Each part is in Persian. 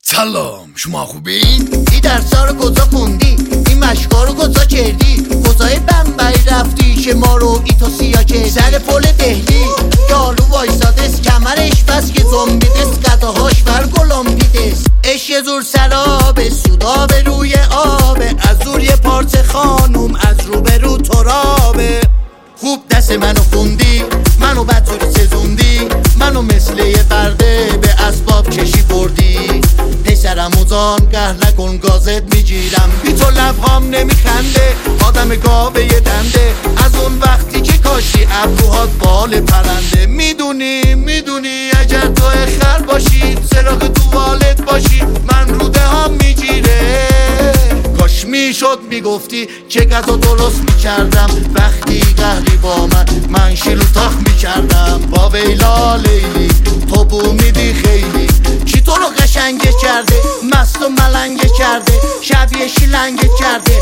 سلام، شما خوبین؟ این درسا رو کجا خوندی؟ این مشقا رو کجا کردی؟ کجای بمبئی رفتی که ما رو ایتو سیا کردی؟ سر پل دهلی یالو وایسادست کمرش بس که زنبیدست قداهاش بر گلمبیدست اش یه زور سرابه سودا به روی آبه از زور یه پارچه خانوم از رو به رو ترابه خوب دست منو خوندی منو بدجوری سزوندی منو مثل یه برده به اسباب کشی بردی پسرم اوزان قهر نکن گازت میگیرم بی تو لبهام نمیخنده آدم گاوه یه دنده از اون وقتی که کاشی ابروهات بال پرنده میدونی اگر تو خر باشی سراغ توالت باشی من روده هم میگیره کاش میشد میگفتی که غذا درست میکردم وقتی قهری با من شیلو تاخ میکردم با ویلا لیلی تو بو میدی خیلی کی تو رو قشنگه کرده مست و ملنگه کرده شبیه شیلنگه کرده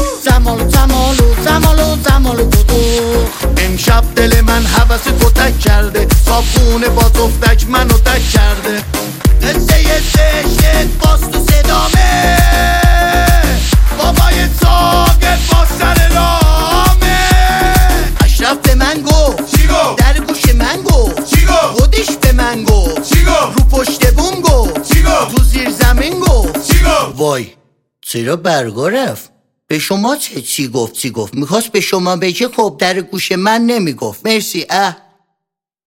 زمالو بودو امشب دل من حوث تو تک کرده صابخونه با تفتک منو تک کرده قصه زشت باز تو صدامه بابای ساقه با سر رامه اشرف به من گفت چی گفت؟ در گوش من گفت چی گفت؟ خودش به من گفت چی گفت؟ رو پشت بوم گفت چی گفت؟ تو زیر زمین گفت چی گفت؟ وای چرا برگا رفت؟ به شما چی گفت؟ میخواست به شما بگه خب در گوش من نمیگفت مرسی